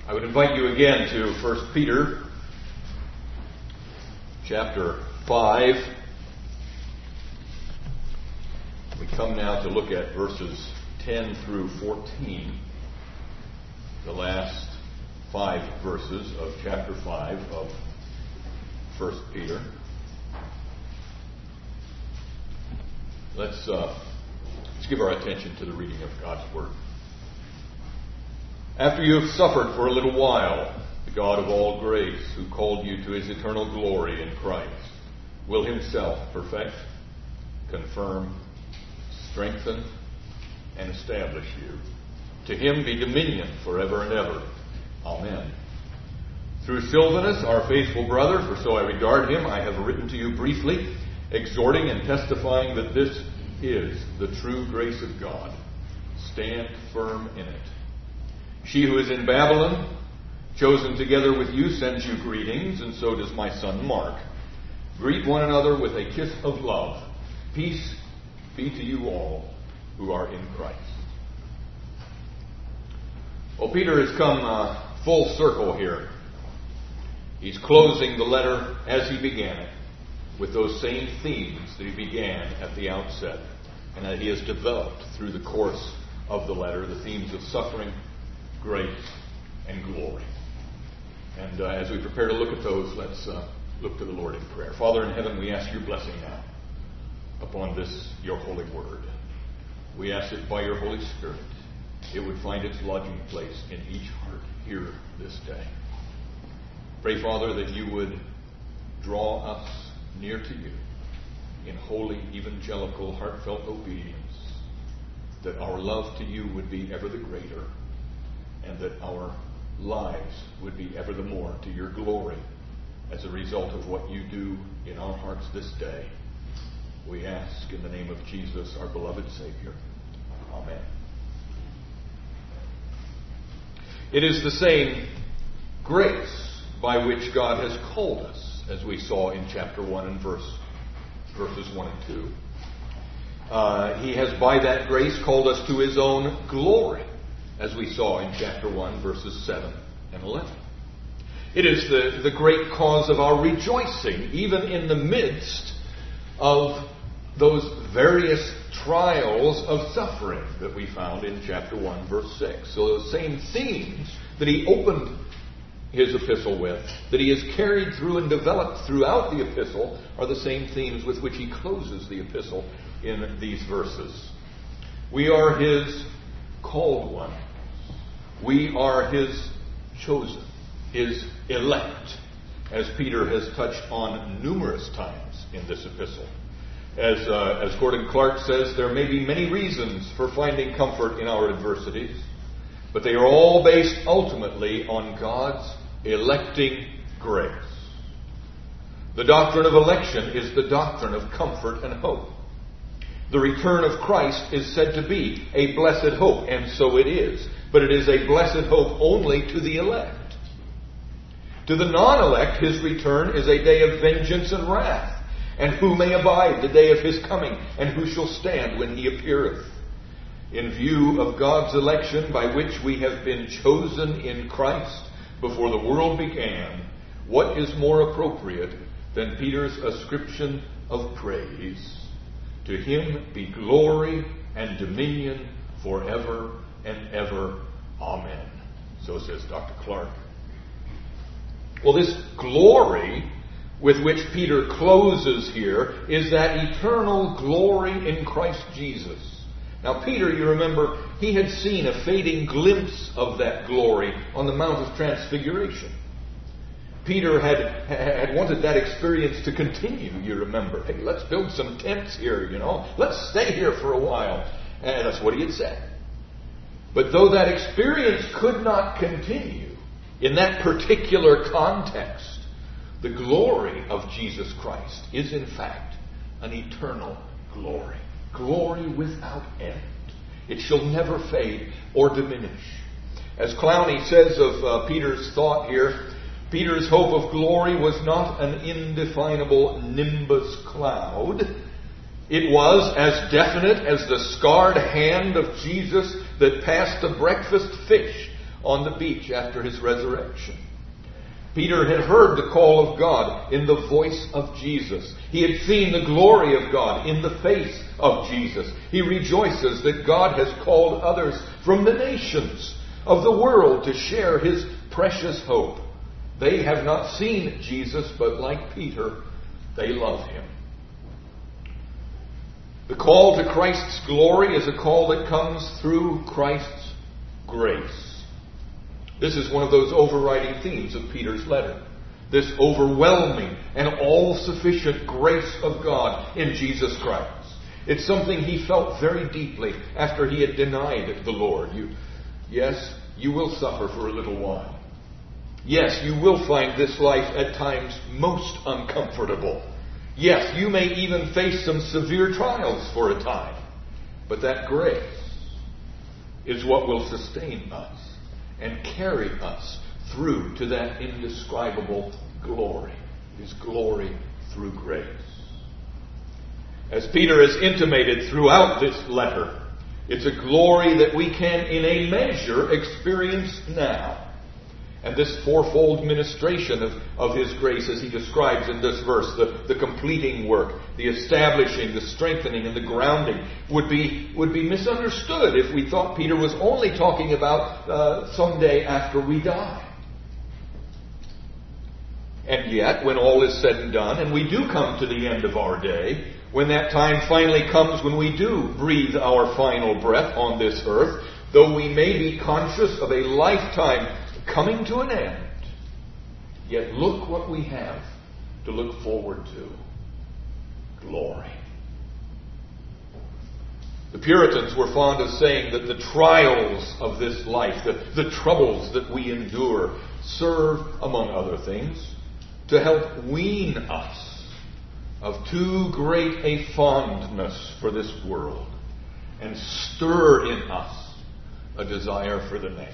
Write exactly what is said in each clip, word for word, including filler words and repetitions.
I would invite you again to First Peter chapter five. We come now to look at verses ten through fourteen, the last five verses of chapter five of First Peter. Let's, uh, let's give our attention to the reading of God's Word. After you have suffered for a little while, the God of all grace, who called you to his eternal glory in Christ, will himself perfect, confirm, strengthen, and establish you. To him be dominion forever and ever. Amen. Through Silvanus, our faithful brother, for so I regard him, I have written to you briefly, exhorting and testifying that this is the true grace of God. Stand firm in it. She who is in Babylon, chosen together with you, sends you greetings, and so does my son Mark. Greet one another with a kiss of love. Peace be to you all who are in Christ. Well, Peter has come uh, full circle here. He's closing the letter as he began it, with those same themes that he began at the outset, and that he has developed through the course of the letter, the themes of suffering, grace, and glory. And uh, as we prepare to look at those, let's uh, look to the Lord in prayer. Father in heaven, we ask your blessing now upon this, your holy word. We ask that by your Holy Spirit, it would find its lodging place in each heart here this day. Pray, Father, that you would draw us near to you in holy, evangelical, heartfelt obedience, that our love to you would be ever the greater, and that our lives would be ever the more to your glory as a result of what you do in our hearts this day. We ask in the name of Jesus, our beloved Savior. Amen. It is the same grace by which God has called us, as we saw in chapter one and verse, verses one and two. Uh, he has by that grace called us to his own glory, as we saw in chapter one, verses seven and eleven. It is the, the great cause of our rejoicing, even in the midst of those various trials of suffering that we found in chapter one, verse six. So those same themes that he opened his epistle with, that he has carried through and developed throughout the epistle, are the same themes with which he closes the epistle in these verses. We are his called ones. We are his chosen, his elect, as Peter has touched on numerous times in this epistle. As, uh, as Gordon Clark says, there may be many reasons for finding comfort in our adversities, but they are all based ultimately on God's electing grace. The doctrine of election is the doctrine of comfort and hope. The return of Christ is said to be a blessed hope, and so it is. But it is a blessed hope only to the elect. To the non-elect, his return is a day of vengeance and wrath. And who may abide the day of his coming, and who shall stand when he appeareth? In view of God's election, by which we have been chosen in Christ before the world began, what is more appropriate than Peter's ascription of praise? To him be glory and dominion forever and ever. Amen. So says Doctor Clark. Well, this glory with which Peter closes here is that eternal glory in Christ Jesus. Now, Peter, you remember, he had seen a fading glimpse of that glory on the Mount of Transfiguration. Peter had, had wanted that experience to continue, you remember. Hey, let's build some tents here, you know. Let's stay here for a while. And that's what he had said. But though that experience could not continue in that particular context, the glory of Jesus Christ is in fact an eternal glory. Glory without end. It shall never fade or diminish. As Clowney says of uh, Peter's thought here, Peter's hope of glory was not an indefinable nimbus cloud. It was as definite as the scarred hand of Jesus that passed the breakfast fish on the beach after his resurrection. Peter had heard the call of God in the voice of Jesus. He had seen the glory of God in the face of Jesus. He rejoices that God has called others from the nations of the world to share his precious hope. They have not seen Jesus, but like Peter, they love him. The call to Christ's glory is a call that comes through Christ's grace. This is one of those overriding themes of Peter's letter. This overwhelming and all-sufficient grace of God in Jesus Christ. It's something he felt very deeply after he had denied the Lord. You, yes, you will suffer for a little while. Yes, you will find this life at times most uncomfortable. Yes, you may even face some severe trials for a time. But that grace is what will sustain us and carry us through to that indescribable glory. His glory through grace. As Peter has intimated throughout this letter, it's a glory that we can in a measure experience now. And this fourfold ministration of, of his grace, as he describes in this verse, the, the completing work, the establishing, the strengthening, and the grounding, would be, would be misunderstood if we thought Peter was only talking about uh, someday after we die. And yet, when all is said and done, and we do come to the end of our day, when that time finally comes when we do breathe our final breath on this earth, though we may be conscious of a lifetime coming to an end, yet look what we have to look forward to. Glory. The Puritans were fond of saying that the trials of this life, the, the troubles that we endure, serve, among other things, to help wean us of too great a fondness for this world and stir in us a desire for the next.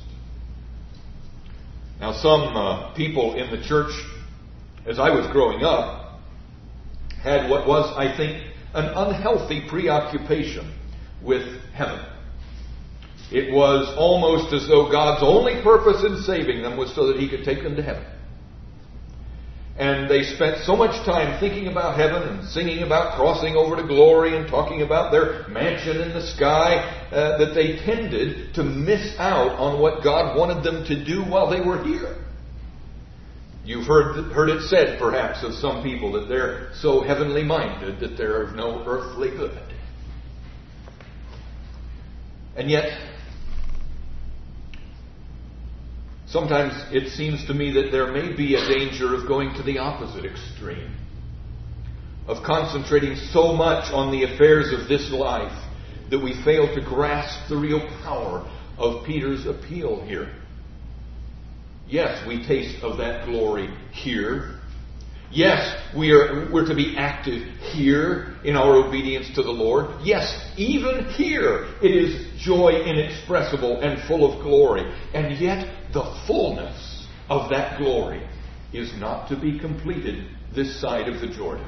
Now, some uh, people in the church, as I was growing up, had what was, I think, an unhealthy preoccupation with heaven. It was almost as though God's only purpose in saving them was so that he could take them to heaven. And they spent so much time thinking about heaven and singing about crossing over to glory and talking about their mansion in the sky uh, that they tended to miss out on what God wanted them to do while they were here. You've heard, heard it said, perhaps, of some people that they're so heavenly minded that they're of no earthly good. And yet, sometimes it seems to me that there may be a danger of going to the opposite extreme, of concentrating so much on the affairs of this life that we fail to grasp the real power of Peter's appeal here. Yes, we taste of that glory here. Yes, we are, we're to be active here in our obedience to the Lord. Yes, even here it is joy inexpressible and full of glory. And yet the fullness of that glory is not to be completed this side of the Jordan.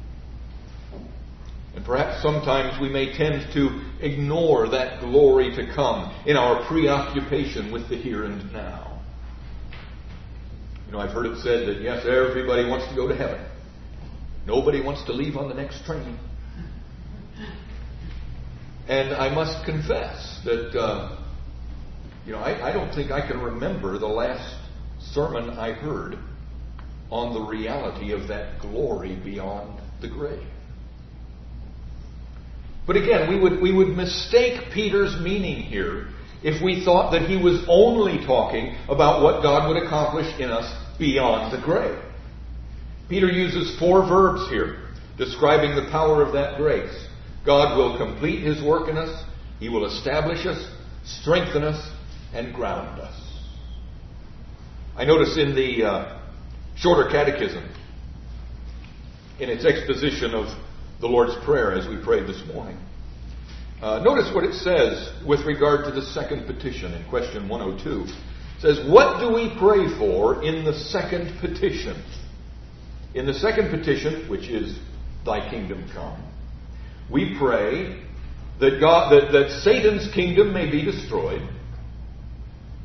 And perhaps sometimes we may tend to ignore that glory to come in our preoccupation with the here and now. You know, I've heard it said that, yes, everybody wants to go to heaven. Nobody wants to leave on the next train. And I must confess that, uh, you know, I, I don't think I can remember the last sermon I heard on the reality of that glory beyond the grave. But again, we would, we would mistake Peter's meaning here if we thought that he was only talking about what God would accomplish in us beyond the grave. Peter uses four verbs here, describing the power of that grace. God will complete his work in us. He will establish us, strengthen us, and ground us. I notice in the uh, Shorter Catechism, in its exposition of the Lord's Prayer as we prayed this morning, Uh, notice what it says with regard to the second petition in question one oh two. It says, what do we pray for in the second petition? In the second petition, which is, thy kingdom come, we pray that God, that, that Satan's kingdom may be destroyed,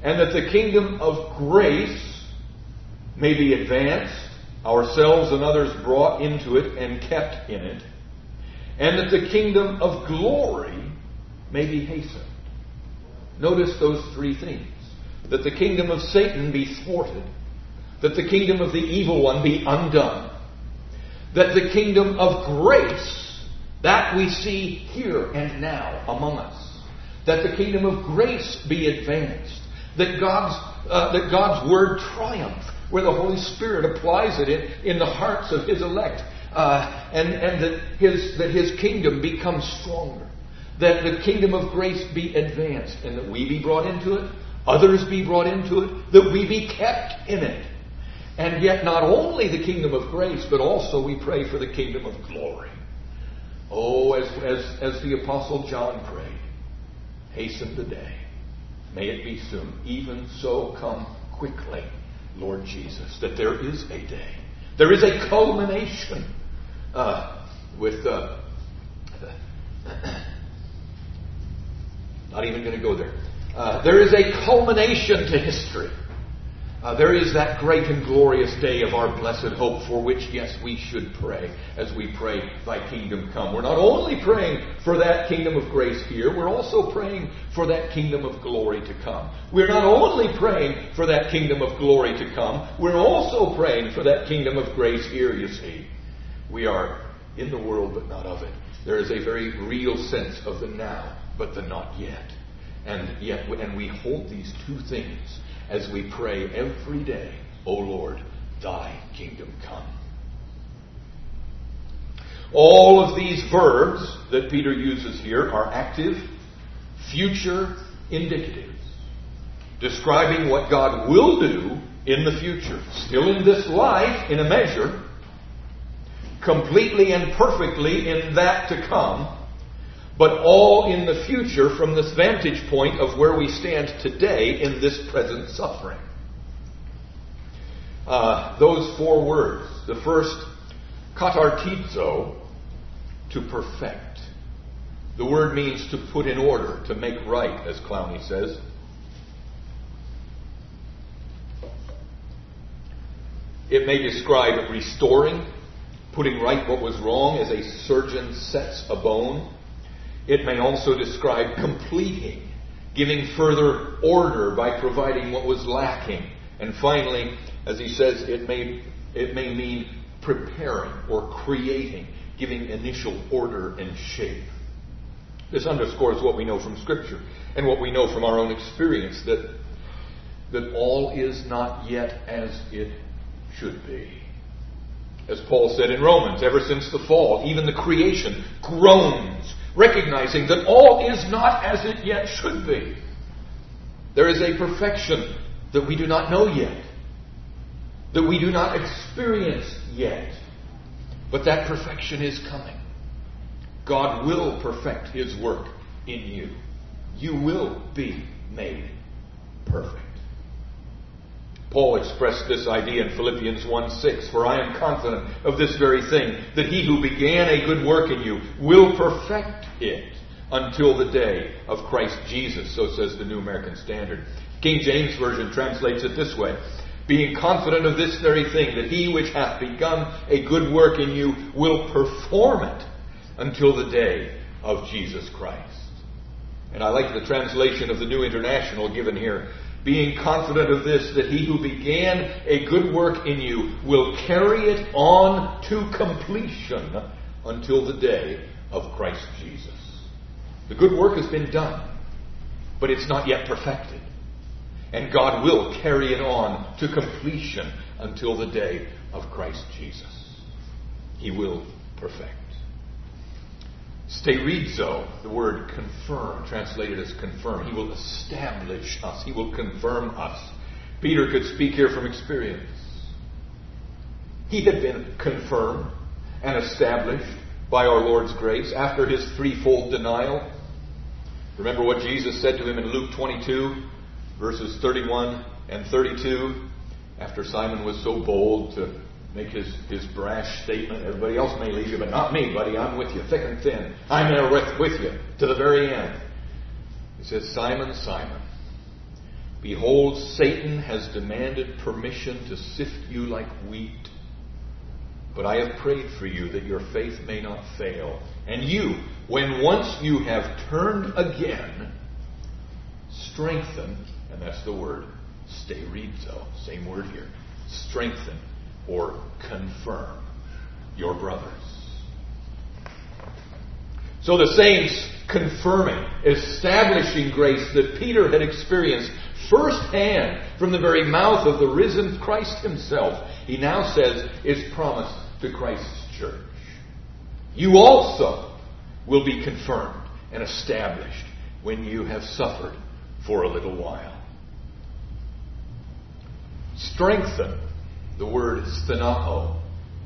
and that the kingdom of grace may be advanced, ourselves and others brought into it and kept in it, and that the kingdom of glory may be hastened. Notice those three things. That the kingdom of Satan be thwarted, that the kingdom of the evil one be undone, that the kingdom of grace, that we see here and now among us, that the kingdom of grace be advanced, that God's, uh, that God's word triumph, where the Holy Spirit applies it in, in the hearts of His elect, uh, and, and that, his, that His kingdom becomes stronger, that the kingdom of grace be advanced, and that we be brought into it, others be brought into it, that we be kept in it. And yet not only the kingdom of grace, but also we pray for the kingdom of glory. Oh, as, as, as the Apostle John prayed, hasten the day. May it be soon. Even so come quickly, Lord Jesus, that there is a day. There is a culmination uh, with... Uh, not even going to go there. Uh, there is a culmination to history. Uh, there is that great and glorious day of our blessed hope, for which, yes, we should pray as we pray, Thy kingdom come. We're not only praying for that kingdom of grace here, we're also praying for that kingdom of glory to come. We're not only praying for that kingdom of glory to come, we're also praying for that kingdom of grace here, you see. We are in the world, but not of it. There is a very real sense of the now, but the not yet. And yet, and we hold these two things as we pray every day, O Lord, Thy kingdom come. All of these verbs that Peter uses here are active, future indicatives, describing what God will do in the future. Still in this life, in a measure, completely and perfectly in that to come, but all in the future from this vantage point of where we stand today in this present suffering. Uh, those four words. The first, katartizo, to perfect. The word means to put in order, to make right, as Clowney says. It may describe restoring, putting right what was wrong as a surgeon sets a bone. It may also describe completing, giving further order by providing what was lacking. And finally, as he says, it may, it may mean preparing or creating, giving initial order and shape. This underscores what we know from Scripture and what we know from our own experience, that, that all is not yet as it should be. As Paul said in Romans, ever since the fall, even the creation groans, recognizing that all is not as it yet should be. There is a perfection that we do not know yet, that we do not experience yet, but that perfection is coming. God will perfect His work in you. You will be made perfect. Paul expressed this idea in Philippians one six, for I am confident of this very thing, that He who began a good work in you will perfect it until the day of Christ Jesus. So says the New American Standard. King James Version translates it this way, being confident of this very thing, that He which hath begun a good work in you will perform it until the day of Jesus Christ. And I like the translation of the New International given here. Being confident of this, that He who began a good work in you will carry it on to completion until the day of Christ Jesus. The good work has been done, but it's not yet perfected. And God will carry it on to completion until the day of Christ Jesus. He will perfect. Sterizo, the word confirm, translated as confirm. He will establish us. He will confirm us. Peter could speak here from experience. He had been confirmed and established by our Lord's grace after His threefold denial. Remember what Jesus said to him in Luke twenty-two, verses thirty-one and thirty-two, after Simon was so bold to make his, his brash statement. Everybody else may leave you, but not me, buddy. I'm with you, thick and thin. I'm there with, with you to the very end. He says, Simon, Simon, Behold, Satan has demanded permission to sift you like wheat. But I have prayed for you that your faith may not fail. And you, when once you have turned again, strengthen, and that's the word, sterizo, same word here, strengthen or confirm your brothers. So the saints confirming, establishing grace that Peter had experienced firsthand from the very mouth of the risen Christ himself, he now says is promised to Christ's church. You also will be confirmed and established when you have suffered for a little while. Strengthen, the word stenao.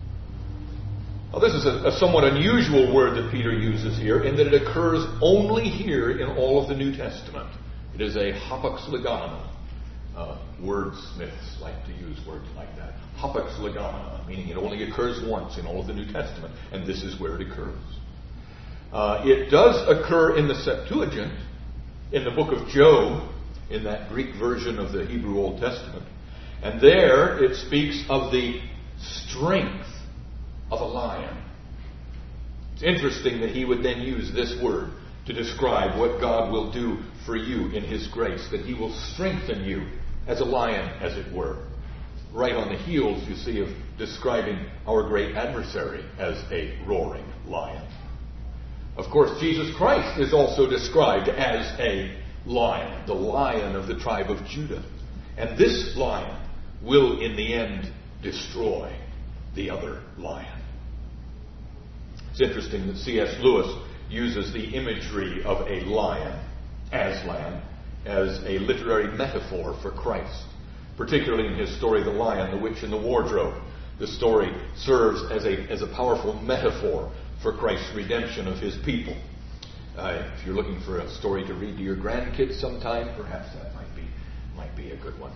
Well, this is a, a somewhat unusual word that Peter uses here in that it occurs only here in all of the New Testament. It is a hapax legomena. Uh, wordsmiths like to use words like that. Hapax legomena, meaning it only occurs once in all of the New Testament, and this is where it occurs. Uh, it does occur in the Septuagint, in the book of Job, in that Greek version of the Hebrew Old Testament. And there it speaks of the strength of a lion. It's interesting that he would then use this word to describe what God will do for you in His grace, that He will strengthen you as a lion, as it were. Right on the heels, you see, of describing our great adversary as a roaring lion. Of course, Jesus Christ is also described as a lion, the lion of the tribe of Judah. And this lion will, in the end, destroy the other lion. It's interesting that C S Lewis uses the imagery of a lion, Aslan, as a literary metaphor for Christ, particularly in his story, The Lion, the Witch, and the Wardrobe. The story serves as a, as a powerful metaphor for Christ's redemption of His people. Uh, if you're looking for a story to read to your grandkids sometime, perhaps that might be, might be a good one.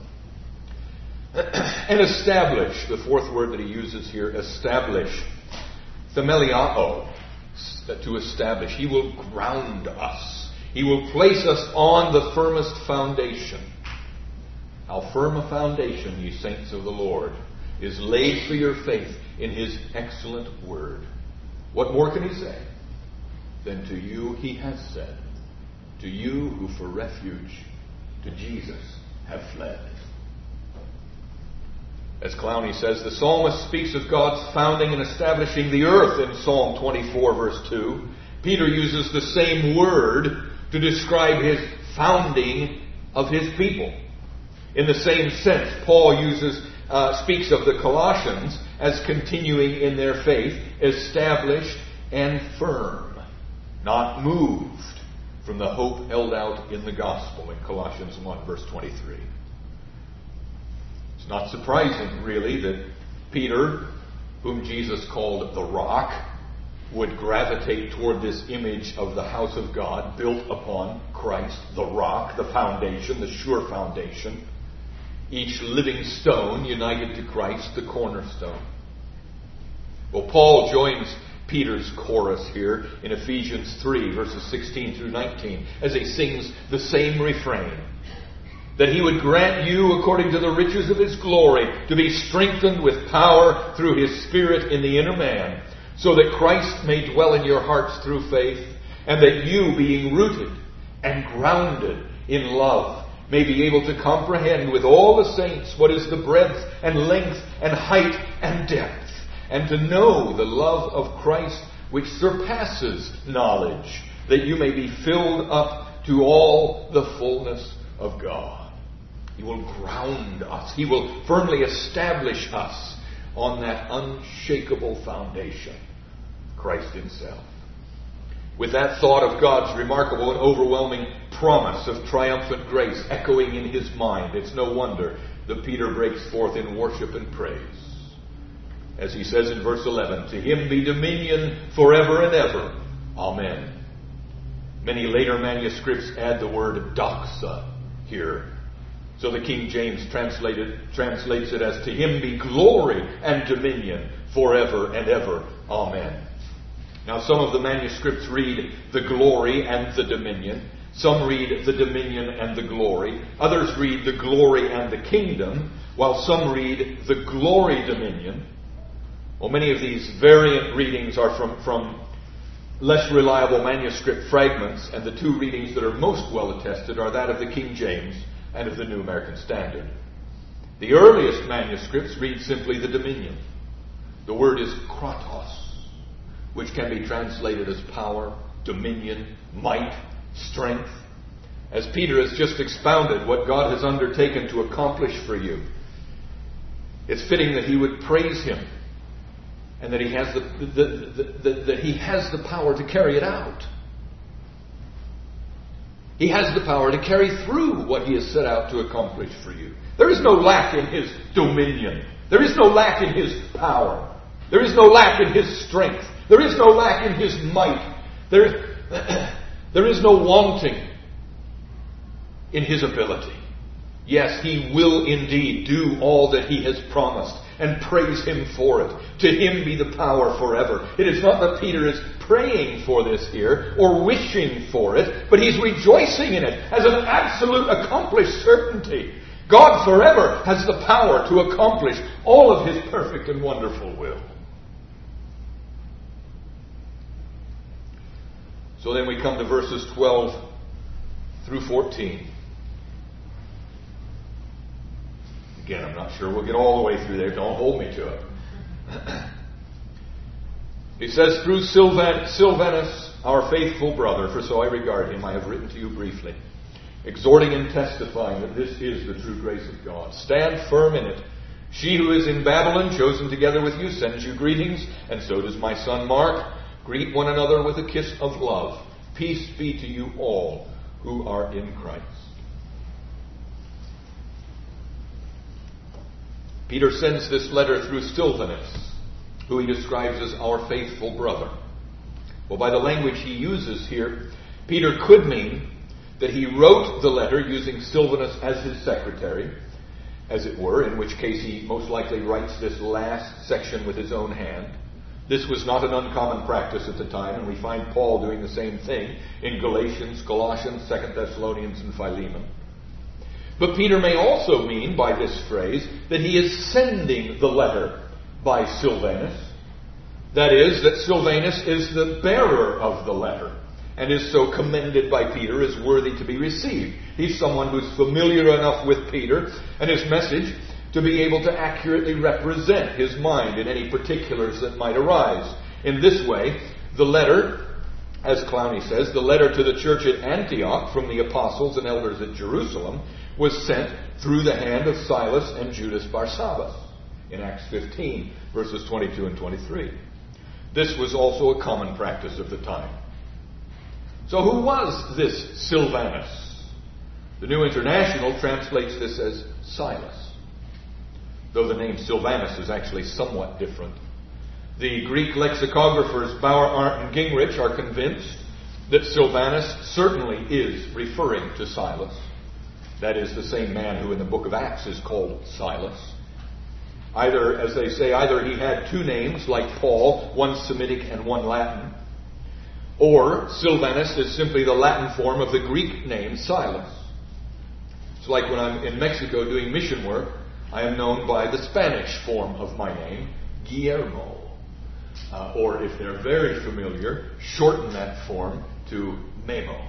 And establish, the fourth word that he uses here, establish. Themeliao, to establish. He will ground us. He will place us on the firmest foundation. How firm a foundation, ye saints of the Lord, is laid for your faith in His excellent word. What more can he say than to you he has said, to you who for refuge to Jesus have fled? As Clowney says, the psalmist speaks of God's founding and establishing the earth in Psalm twenty-four, verse two. Peter uses the same word to describe his founding of his people. In the same sense, Paul uses, uh, speaks of the Colossians as continuing in their faith, established and firm, not moved from the hope held out in the gospel in Colossians one, verse twenty-three. It's not surprising, really, that Peter, whom Jesus called the Rock, would gravitate toward this image of the house of God built upon Christ, the rock, the foundation, the sure foundation. Each living stone united to Christ, the cornerstone. Well, Paul joins Peter's chorus here in Ephesians three, verses sixteen through nineteen, as he sings the same refrain. That He would grant you, according to the riches of His glory, to be strengthened with power through His Spirit in the inner man, so that Christ may dwell in your hearts through faith, and that you, being rooted and grounded in love, may be able to comprehend with all the saints what is the breadth and length and height and depth, and to know the love of Christ which surpasses knowledge, that you may be filled up to all the fullness of God. He will ground us. He will firmly establish us on that unshakable foundation, Christ Himself. With that thought of God's remarkable and overwhelming promise of triumphant grace echoing in his mind, it's no wonder that Peter breaks forth in worship and praise. As he says in verse eleven, to Him be dominion forever and ever. Amen. Many later manuscripts add the word doxa here. So the King James translated, translates it as, to Him be glory and dominion forever and ever. Amen. Now some of the manuscripts read the glory and the dominion. Some read the dominion and the glory. Others read the glory and the kingdom, while some read the glory dominion. Well, many of these variant readings are from, from less reliable manuscript fragments, and the two readings that are most well attested are that of the King James and of the New American Standard. The earliest manuscripts read simply the dominion. The word is kratos, which can be translated as power, dominion, might, strength. As Peter has just expounded what God has undertaken to accomplish for you, it's fitting that he would praise him and that he has the, the, the, the, that he has the power to carry it out. He has the power to carry through what he has set out to accomplish for you. There is no lack in his dominion. There is no lack in his power. There is no lack in his strength. There is no lack in his might. There, there is no wanting in his ability. Yes, he will indeed do all that he has promised, and praise him for it. To him be the power forever. It is not that Peter is praying for this here or wishing for it, but he's rejoicing in it as an absolute accomplished certainty. God forever has the power to accomplish all of his perfect and wonderful will. So then we come to verses twelve through fourteen. Again, I'm not sure we'll get all the way through there. Don't hold me to it. He says, through Silvan- Silvanus, our faithful brother, for so I regard him, I have written to you briefly, exhorting and testifying that this is the true grace of God. Stand firm in it. She who is in Babylon, chosen together with you, sends you greetings, and so does my son Mark. Greet one another with a kiss of love. Peace be to you all who are in Christ. Peter sends this letter through Silvanus, who he describes as our faithful brother. Well, by the language he uses here, Peter could mean that he wrote the letter using Silvanus as his secretary, as it were, in which case he most likely writes this last section with his own hand. This was not an uncommon practice at the time, and we find Paul doing the same thing in Galatians, Colossians, Second Thessalonians, and Philemon. But Peter may also mean by this phrase that he is sending the letter by Silvanus. That is, that Silvanus is the bearer of the letter and is so commended by Peter as worthy to be received. He's someone who's familiar enough with Peter and his message to be able to accurately represent his mind in any particulars that might arise. In this way, the letter, as Clowney says, the letter to the church at Antioch from the apostles and elders at Jerusalem was sent through the hand of Silas and Judas Barsabbas in Acts fifteen, verses twenty-two and twenty-three. This was also a common practice of the time. So who was this Silvanus? The New International translates this as Silas, though the name Silvanus is actually somewhat different. The Greek lexicographers Bauer, Arndt, and Gingrich are convinced that Silvanus certainly is referring to Silas. That is the same man who in the book of Acts is called Silas. Either, as they say, either he had two names like Paul, one Semitic and one Latin, or Silvanus is simply the Latin form of the Greek name Silas. It's like when I'm in Mexico doing mission work, I am known by the Spanish form of my name, Guillermo. Uh, or if they're very familiar, shorten that form to Memo.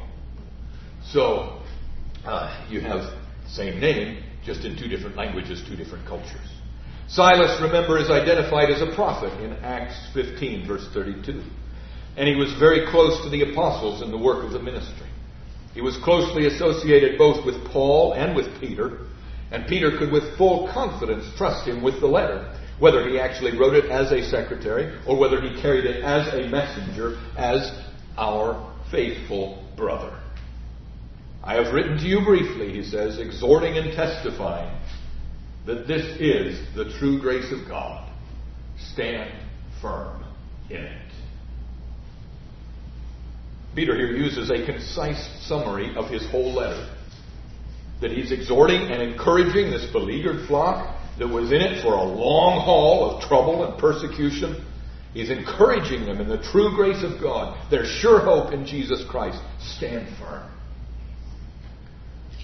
So, uh, you have the same name, just in two different languages, two different cultures. Silas, remember, is identified as a prophet in Acts fifteen, verse thirty-two. And he was very close to the apostles in the work of the ministry. He was closely associated both with Paul and with Peter, and Peter could with full confidence trust him with the letter, whether he actually wrote it as a secretary or whether he carried it as a messenger, as our faithful brother. I have written to you briefly, he says, exhorting and testifying that this is the true grace of God. Stand firm in it. Peter here uses a concise summary of his whole letter. That he's exhorting and encouraging this beleaguered flock that was in it for a long haul of trouble and persecution. He's encouraging them in the true grace of God, their sure hope in Jesus Christ. Stand firm.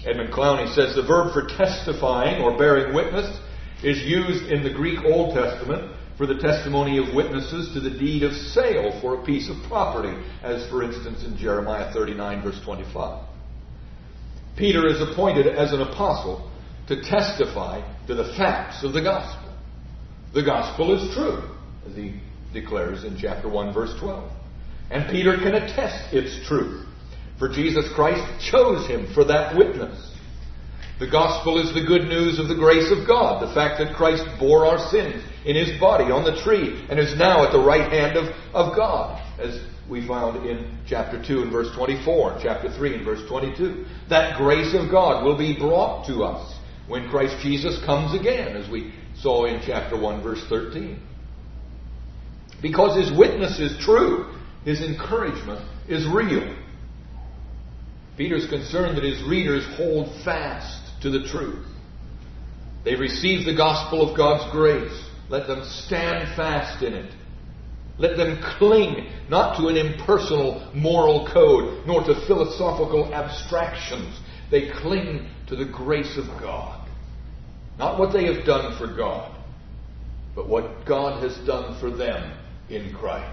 Edmund Clowney says the verb for testifying or bearing witness is used in the Greek Old Testament for the testimony of witnesses to the deed of sale for a piece of property, as for instance in Jeremiah thirty-nine verse twenty-five. Peter is appointed as an apostle to testify to the facts of the gospel. The gospel is true, as he declares in chapter one verse twelve. And Peter can attest its truth, for Jesus Christ chose him for that witness. The gospel is the good news of the grace of God, the fact that Christ bore our sins in his body on the tree and is now at the right hand of, of God, as we found in chapter two and verse twenty-four, and chapter three and verse twenty-two. That grace of God will be brought to us when Christ Jesus comes again, as we saw in chapter one verse thirteen. Because his witness is true, his encouragement is real. Peter's concerned that his readers hold fast to the truth. They've received the gospel of God's grace. Let them stand fast in it. Let them cling not to an impersonal moral code, nor to philosophical abstractions. They cling to the grace of God. Not what they have done for God, but what God has done for them in Christ.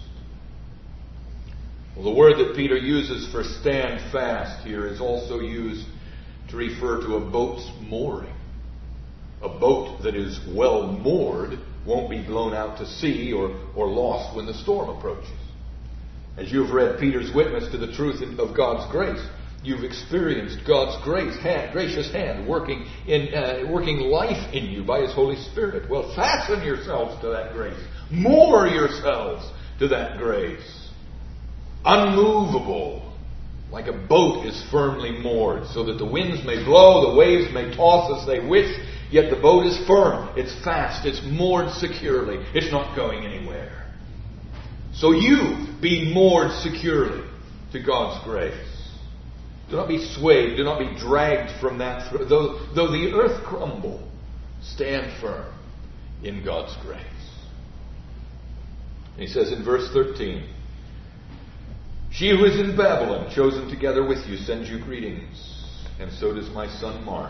Well, the word that Peter uses for stand fast here is also used to refer to a boat's mooring. A boat that is well moored won't be blown out to sea or, or lost when the storm approaches. As you've read Peter's witness to the truth of God's grace, you've experienced God's grace, hand, gracious hand working in uh, working life in you by his Holy Spirit. Well, fasten yourselves to that grace. Moor yourselves to that grace. Unmovable, like a boat is firmly moored, so that the winds may blow, the waves may toss as they wish, yet the boat is firm, it's fast, it's moored securely, it's not going anywhere. So you be moored securely to God's grace. Do not be swayed, do not be dragged from that. Though, though the earth crumble, stand firm in God's grace. And he says in verse thirteen, she who is in Babylon, chosen together with you, sends you greetings, and so does my son Mark.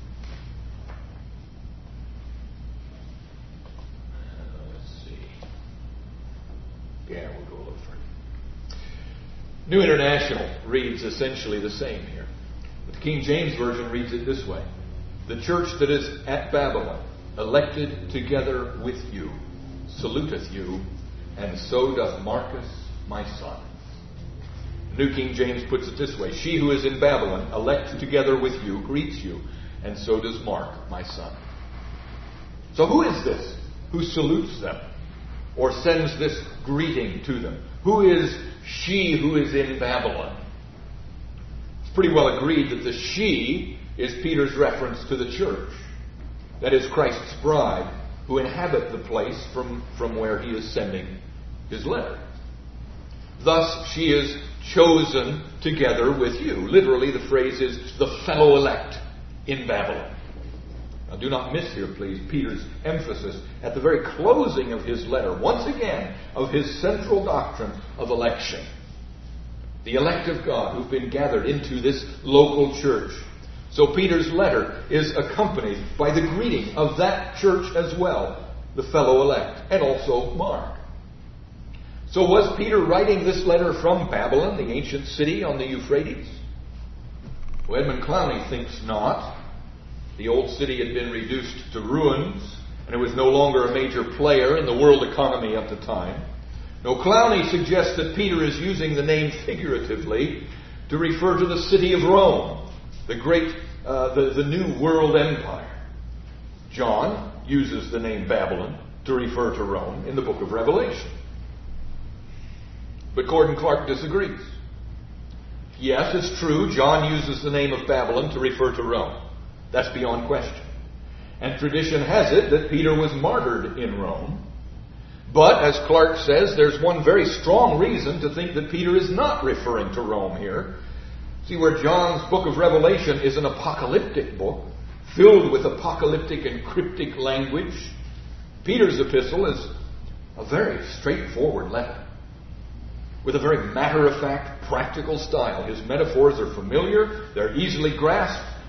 Uh, let's see. Yeah, we'll go a little further. New International reads essentially the same here. But the King James Version reads it this way. The church that is at Babylon, elected together with you, saluteth you, and so doth Marcus, my son. The New King James puts it this way. She who is in Babylon, elected together with you, greets you, and so does Mark, my son. So who is this who salutes them or sends this greeting to them? Who is she who is in Babylon? It's pretty well agreed that the she is Peter's reference to the church. That is Christ's bride who inhabit the place from, from where he is sending his letter. Thus she is chosen together with you. Literally the phrase is the fellow elect in Babylon. Now do not miss here, please, Peter's emphasis at the very closing of his letter, once again, of his central doctrine of election. The elect of God who've been gathered into this local church. So Peter's letter is accompanied by the greeting of that church as well, the fellow elect, and also Mark. So was Peter writing this letter from Babylon, the ancient city on the Euphrates? Well, Edmund Clowney thinks not. The old city had been reduced to ruins, and it was no longer a major player in the world economy at the time. No, Clowney suggests that Peter is using the name figuratively to refer to the city of Rome, the great, uh, the, the new world empire. John uses the name Babylon to refer to Rome in the book of Revelation. But Gordon Clark disagrees. Yes, it's true, John uses the name of Babylon to refer to Rome. That's beyond question. And tradition has it that Peter was martyred in Rome. But, as Clark says, there's one very strong reason to think that Peter is not referring to Rome here. See, where John's book of Revelation is an apocalyptic book, filled with apocalyptic and cryptic language, Peter's epistle is a very straightforward letter, with a very matter-of-fact, practical style. His metaphors are familiar, they're easily grasped,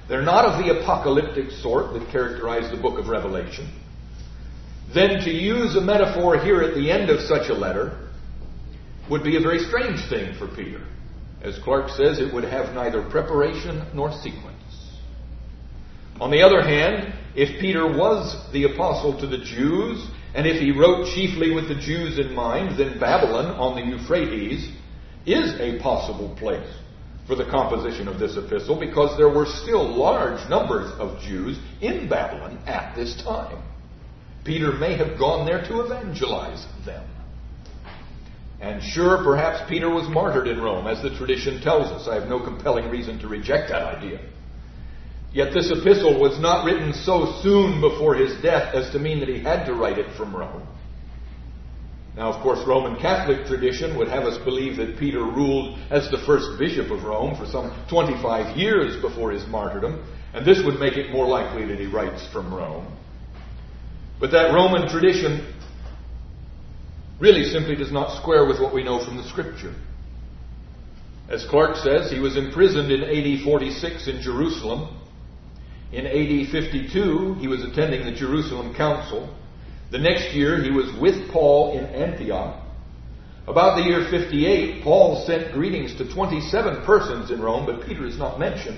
they're not of the apocalyptic sort that characterize the book of Revelation, then to use a metaphor here at the end of such a letter would be a very strange thing for Peter. As Clark says, it would have neither preparation nor sequence. On the other hand, if Peter was the apostle to the Jews, and if he wrote chiefly with the Jews in mind, then Babylon on the Euphrates is a possible place for the composition of this epistle, because there were still large numbers of Jews in Babylon at this time. Peter may have gone there to evangelize them. And sure, perhaps Peter was martyred in Rome, as the tradition tells us. I have no compelling reason to reject that idea. Yet this epistle was not written so soon before his death as to mean that he had to write it from Rome. Now, of course, Roman Catholic tradition would have us believe that Peter ruled as the first bishop of Rome for some twenty-five years before his martyrdom, and this would make it more likely that he writes from Rome. But that Roman tradition really simply does not square with what we know from the Scripture. As Clark says, he was imprisoned in A D forty-six in Jerusalem. In A D fifty-two, he was attending the Jerusalem Council. The next year, he was with Paul in Antioch. About the year fifty-eight, Paul sent greetings to twenty-seven persons in Rome, but Peter is not mentioned.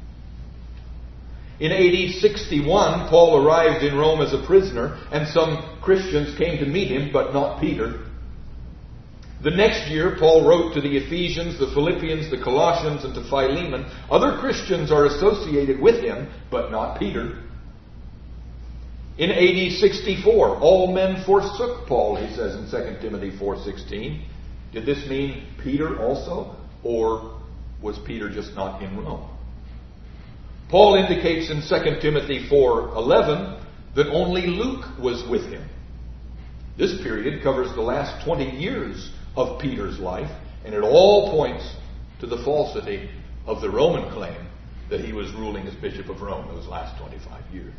In A D sixty-one, Paul arrived in Rome as a prisoner, and some Christians came to meet him, but not Peter. The next year, Paul wrote to the Ephesians, the Philippians, the Colossians, and to Philemon. Other Christians are associated with him, but not Peter. In A D sixty-four, all men forsook Paul, he says in Second Timothy four sixteen. Did this mean Peter also? Or was Peter just not in Rome? Paul indicates in Second Timothy four eleven that only Luke was with him. This period covers the last twenty years of Peter's life, and it all points to the falsity of the Roman claim that he was ruling as Bishop of Rome those last twenty-five years.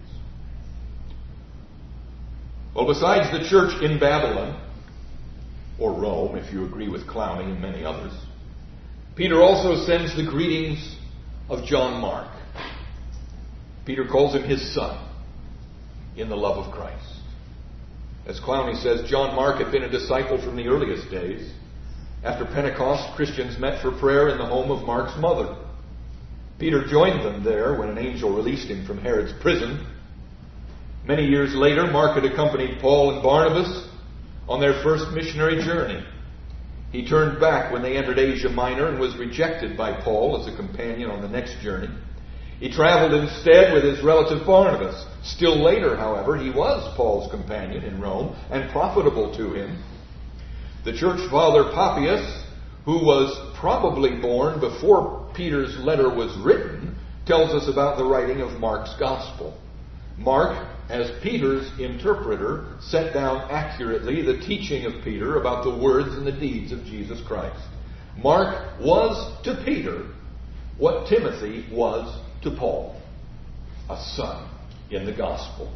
Well, besides the church in Babylon, or Rome, if you agree with Clowney and many others, Peter also sends the greetings of John Mark. Peter calls him his son in the love of Christ. As Clowney says, John Mark had been a disciple from the earliest days. After Pentecost, Christians met for prayer in the home of Mark's mother. Peter joined them there when an angel released him from Herod's prison. Many years later, Mark had accompanied Paul and Barnabas on their first missionary journey. He turned back when they entered Asia Minor and was rejected by Paul as a companion on the next journey. He traveled instead with his relative Barnabas. Still later, however, he was Paul's companion in Rome and profitable to him. The church father Papias, who was probably born before Peter's letter was written, tells us about the writing of Mark's gospel. Mark, as Peter's interpreter, set down accurately the teaching of Peter about the words and the deeds of Jesus Christ. Mark was to Peter what Timothy was to Paul, a son in the gospel.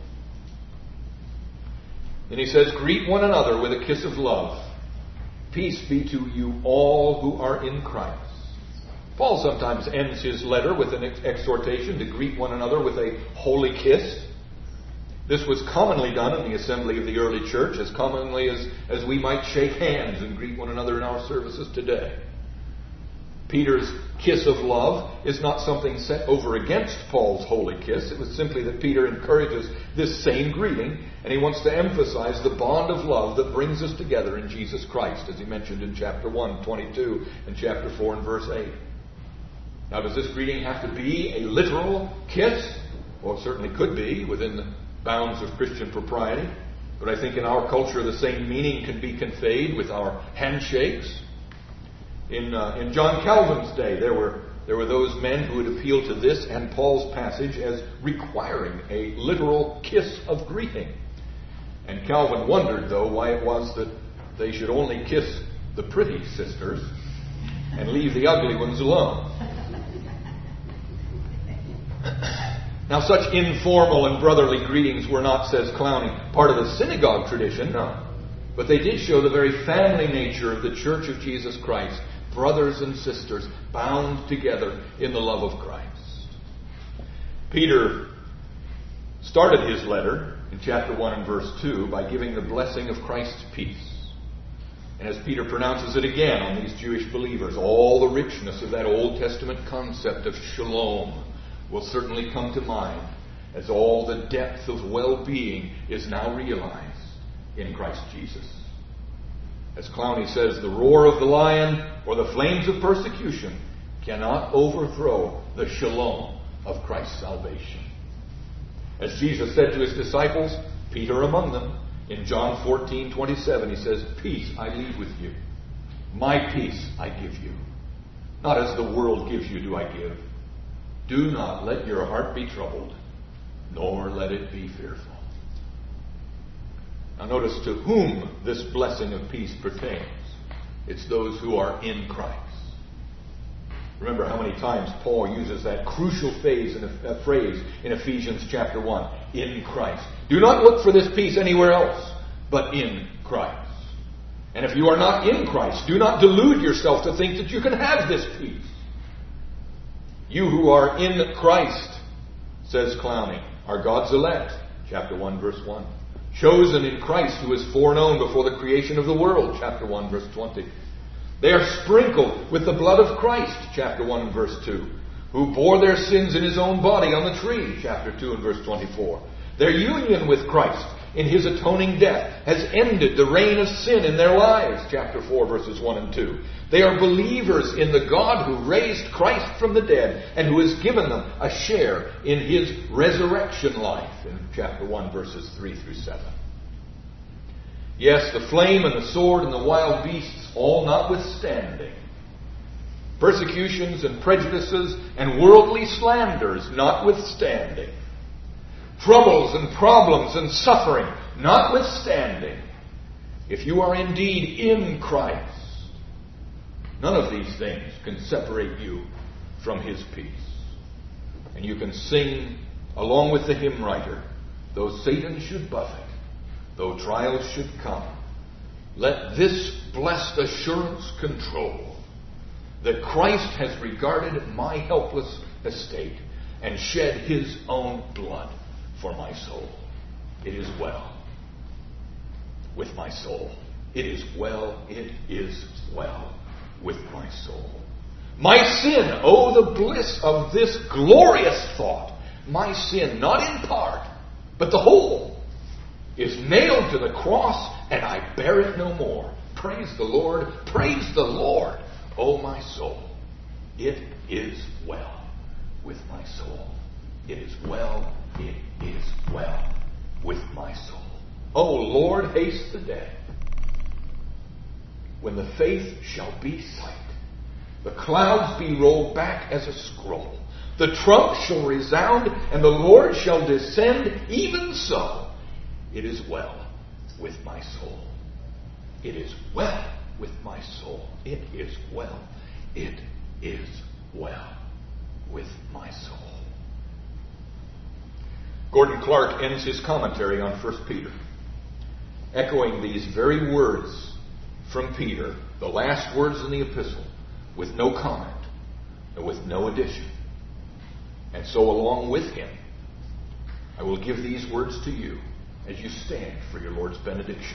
Then he says, greet one another with a kiss of love. Peace be to you all who are in Christ. Paul sometimes ends his letter with an ex- exhortation to greet one another with a holy kiss. This was commonly done in the assembly of the early church, as commonly as, as we might shake hands and greet one another in our services today. Peter's kiss of love is not something set over against Paul's holy kiss. It was simply that Peter encourages this same greeting, and he wants to emphasize the bond of love that brings us together in Jesus Christ, as he mentioned in chapter one, twenty-two, and chapter four and verse eight. Now, does this greeting have to be a literal kiss? Well, it certainly could be within the bounds of Christian propriety. But I think in our culture the same meaning can be conveyed with our handshakes. In, uh, in John Calvin's day, there were, there were those men who would appeal to this and Paul's passage as requiring a literal kiss of greeting. And Calvin wondered, though, why it was that they should only kiss the pretty sisters and leave the ugly ones alone. Now, such informal and brotherly greetings were not, says Clowney, part of the synagogue tradition, no. But they did show the very family nature of the Church of Jesus Christ, brothers and sisters bound together in the love of Christ. Peter started his letter in chapter one and verse two by giving the blessing of Christ's peace. And as Peter pronounces it again on these Jewish believers, all the richness of that Old Testament concept of shalom will certainly come to mind as all the depth of well-being is now realized in Christ Jesus. As Clowney says, the roar of the lion or the flames of persecution cannot overthrow the shalom of Christ's salvation. As Jesus said to his disciples, Peter among them, in John fourteen twenty-seven, he says, "Peace I leave with you. My peace I give you. Not as the world gives you do I give. Do not let your heart be troubled, nor let it be fearful." Now notice to whom this blessing of peace pertains. It's those who are in Christ. Remember how many times Paul uses that crucial phase in, uh, phrase in Ephesians chapter one, in Christ. Do not look for this peace anywhere else, but in Christ. And if you are not in Christ, do not delude yourself to think that you can have this peace. You who are in Christ, says Clowney, are God's elect, chapter one, verse one. Chosen in Christ, who is foreknown before the creation of the world, chapter one, verse twenty. They are sprinkled with the blood of Christ, chapter one and verse two, who bore their sins in his own body on the tree, chapter two and verse twenty-four. Their union with Christ in his atoning death has ended the reign of sin in their lives, chapter four, verses one and two. They are believers in the God who raised Christ from the dead and who has given them a share in his resurrection life, in chapter one, verses three through seven. Yes, the flame and the sword and the wild beasts, all notwithstanding. Persecutions and prejudices and worldly slanders notwithstanding. Troubles and problems and suffering notwithstanding. If you are indeed in Christ, none of these things can separate you from his peace. And you can sing along with the hymn writer, though Satan should buffet, though trials should come, let this blessed assurance control that Christ has regarded my helpless estate and shed his own blood for my soul. It is well with my soul. It is well, it is well with my soul. My sin, oh the bliss of this glorious thought. My sin, not in part, but the whole, is nailed to the cross, and I bear it no more. Praise the Lord, praise the Lord, O my soul. It is well with my soul. It is well, it is well with my soul. O Lord, haste the day when the faith shall be sight, the clouds be rolled back as a scroll, the trump shall resound, and the Lord shall descend. Even so, it is well with my soul. It is well with my soul. It is well. It is well with my soul. Gordon Clark ends his commentary on First Peter, echoing these very words from Peter, the last words in the epistle, with no comment and with no addition. And so along with him, I will give these words to you as you stand for your Lord's benediction.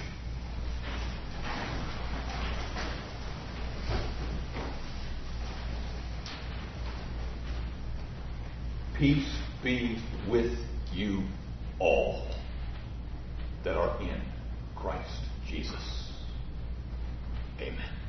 Peace be with you all that are in Christ Jesus. Amen.